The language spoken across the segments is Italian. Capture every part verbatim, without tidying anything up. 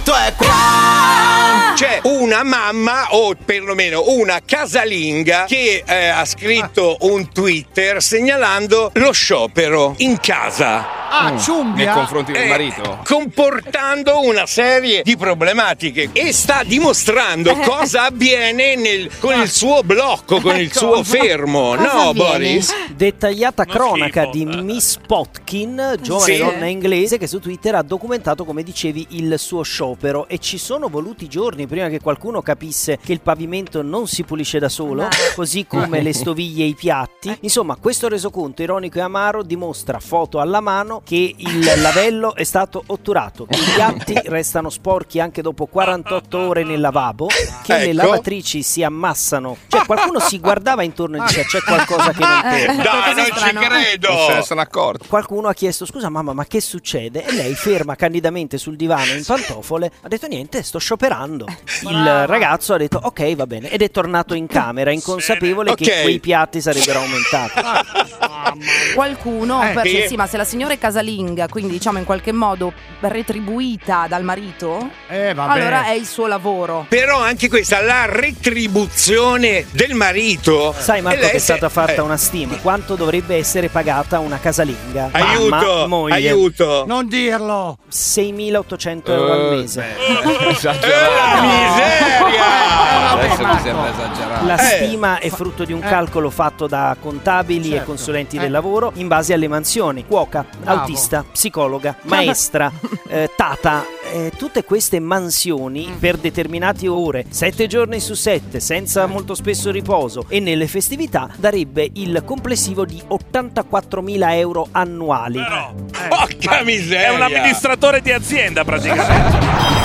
momento è qua. C'è una mamma o perlomeno una casalinga che eh, ha scritto un Twitter segnalando lo sciopero in casa. Ah, ciumbia? Nei confronti del Eh, marito? comportando una serie di problematiche e sta dimostrando cosa avviene nel, con il suo blocco, con il suo fermo. Cosa No, avviene? Boris? Dettagliata Ma cronaca schifo, di eh. Miss Potkin, giovane Sì. donna inglese che su Twitter ha documentato, come dicevi, il suo sciopero, e ci sono voluti giorni prima che qualcuno capisse che il pavimento non si pulisce da solo, così come le stoviglie e i piatti. Insomma, questo resoconto ironico e amaro dimostra, foto alla mano, che il lavello è stato otturato, che i piatti restano sporchi anche dopo quarantotto ore nel lavabo, che le Ecco. lavatrici si ammassano. Cioè, qualcuno si guardava intorno e diceva c'è qualcosa che non torna. Dai, non ci Non se credo! ne sono accorti. Qualcuno ha chiesto scusa mamma, ma che succede? E lei, ferma candidamente sul divano in pantofole, ha detto niente, sto scioperando. Il ragazzo ha detto ok, va bene, ed è tornato in camera inconsapevole Ok. che quei piatti sarebbero aumentati. Qualcuno, Eh, per, sì. sì, ma se la signora è casalinga, quindi diciamo in qualche modo retribuita dal marito, Eh, vabbè. allora è il suo lavoro. Però anche questa, la retribuzione del marito. Sai Marco E lei che è se- stata fatta eh, una stima, quanto dovrebbe essere pagata una casalinga? Aiuto, Mamma, moglie, aiuto. Non dirlo. seimilaottocento euro al mese. Eh, Esagerato. miseria! Adesso mi Marco. sembra esagerato. La Eh. stima è frutto di un Eh. calcolo fatto da contabili Certo. e consulenti Eh. del lavoro in base alle mansioni: cuoca, Bravo. autista, psicologa, maestra, eh, tata. Eh, tutte queste mansioni per determinate ore, sette giorni su sette, senza molto spesso riposo e nelle festività, darebbe il complessivo di ottantaquattromila euro annuali. Porca miseria! È un amministratore di azienda praticamente.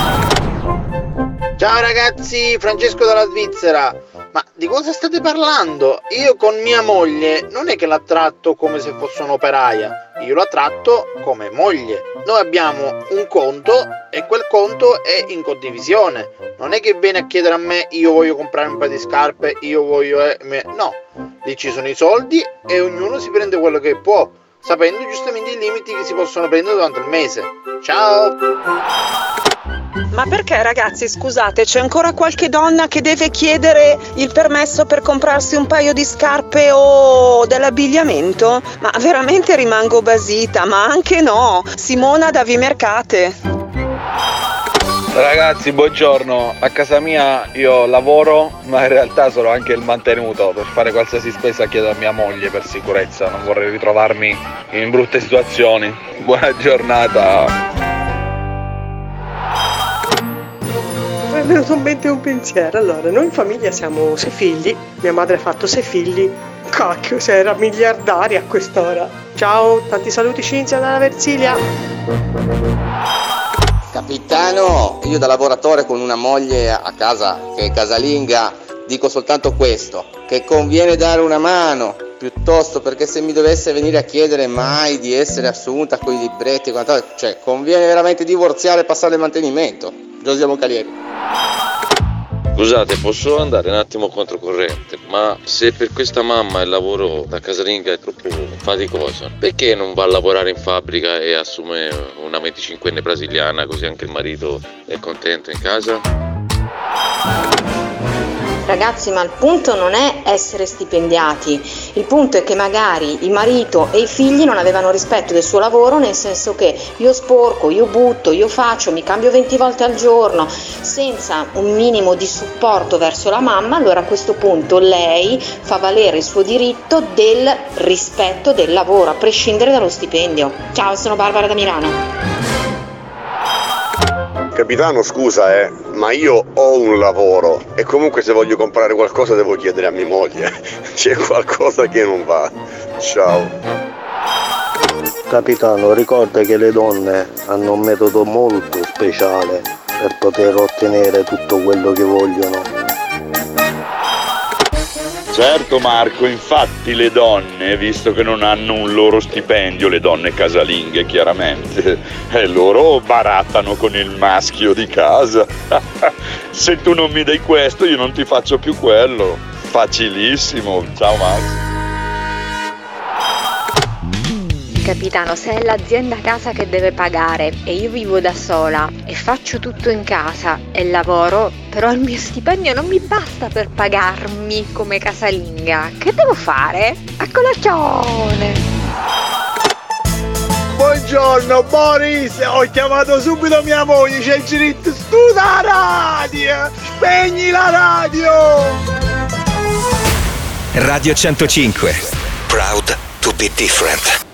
Ciao ragazzi, Francesco dalla Svizzera. Ma di cosa state parlando? Io con mia moglie non è che la tratto come se fosse un'operaia, io la tratto come moglie. Noi abbiamo un conto e quel conto è in condivisione. Non è che viene a chiedere a me io voglio comprare un paio di scarpe, io voglio... Eh, me... No, lì ci sono i soldi e ognuno si prende quello che può, sapendo giustamente i limiti che si possono prendere durante il mese. Ciao! Ma perché ragazzi, scusate, c'è ancora qualche donna che deve chiedere il permesso per comprarsi un paio di scarpe o dell'abbigliamento? Ma veramente rimango basita, ma anche no. Simona da Vimercate. Ragazzi, buongiorno. A casa mia io lavoro, ma in realtà sono anche il mantenuto. Per fare qualsiasi spesa chiedo a mia moglie per sicurezza, non vorrei ritrovarmi in brutte situazioni. Buona giornata. Mi è venuto in mente un pensiero. Allora, noi in famiglia siamo sei figli, mia madre ha fatto sei figli. Cacchio, se era miliardaria a quest'ora. Ciao, tanti saluti Cinzia dalla Versilia. Capitano, io da lavoratore con una moglie a casa che è casalinga dico soltanto questo, che conviene dare una mano piuttosto, perché se mi dovesse venire a chiedere mai di essere assunta con i libretti e quant'altro, cioè conviene veramente divorziare e passare il mantenimento. Giosiamo Calieri. Scusate, posso andare un attimo controcorrente, ma se per questa mamma il lavoro da casalinga è troppo faticoso, perché non va a lavorare in fabbrica e assume una venticinquenne brasiliana, così anche il marito è contento in casa? Ragazzi, ma il punto non è essere stipendiati, il punto è che magari il marito e i figli non avevano rispetto del suo lavoro, nel senso che io sporco, io butto, io faccio, mi cambio venti volte al giorno, senza un minimo di supporto verso la mamma. Allora a questo punto lei fa valere il suo diritto del rispetto del lavoro, a prescindere dallo stipendio. Ciao, sono Barbara da Milano. Capitano, scusa eh, ma io ho un lavoro e comunque se voglio comprare qualcosa devo chiedere a mia moglie. C'è qualcosa che non va. Ciao. Capitano, ricorda che le donne hanno un metodo molto speciale per poter ottenere tutto quello che vogliono. Certo Marco, infatti le donne, visto che non hanno un loro stipendio, le donne casalinghe chiaramente, e loro barattano con il maschio di casa. Se tu non mi dai questo io non ti faccio più quello. Facilissimo. Ciao Max. capitano, se è l'azienda casa che deve pagare e io vivo da sola e faccio tutto in casa e lavoro, però il mio stipendio non mi basta per pagarmi come casalinga, che devo fare? A colazione! Buongiorno Boris, ho chiamato subito mia moglie, c'è il diritto, studia la radio, spegni la radio! Radio centocinque, proud to be different.